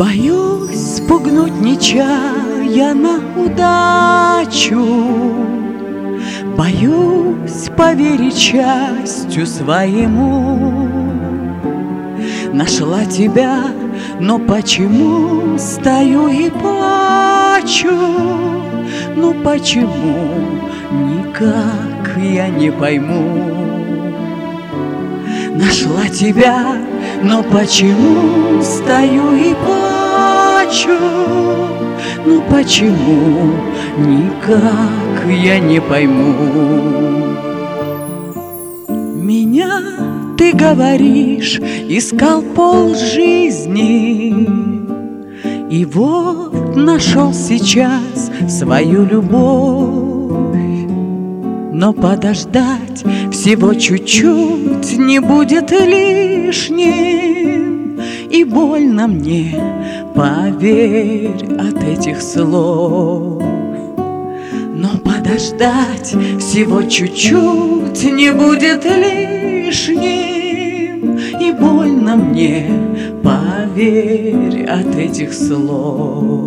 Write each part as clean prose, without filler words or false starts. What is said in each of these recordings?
Боюсь спугнуть нечаянно удачу, боюсь поверить счастью своему. Нашла тебя, но почему стою и плачу? Ну почему, никак я не пойму. Нашла тебя, но почему стою и плачу? Ну почему, никак я не пойму. Меня, ты говоришь, искал полжизни, и вот нашел сейчас свою любовь. Но подождать всего чуть-чуть не будет лишним, и больно мне, поверь, от этих слов. Но подождать всего чуть-чуть не будет лишним, и больно мне, поверь, от этих слов.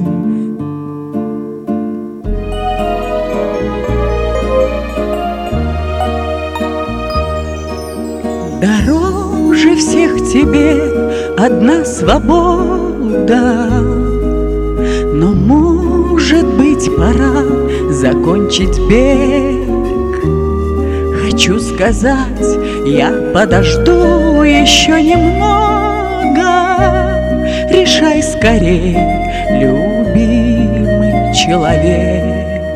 Дороже всех тебе одна свобода, но, может быть, пора закончить бег. Хочу сказать, я подожду еще немного. Решай скорее, любимый человек.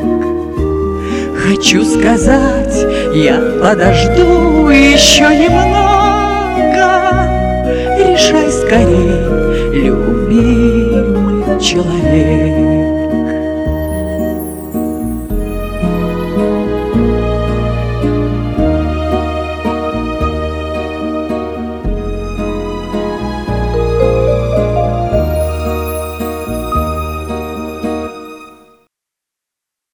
Хочу сказать, я подожду еще немного. Решай скорее, любимый человек.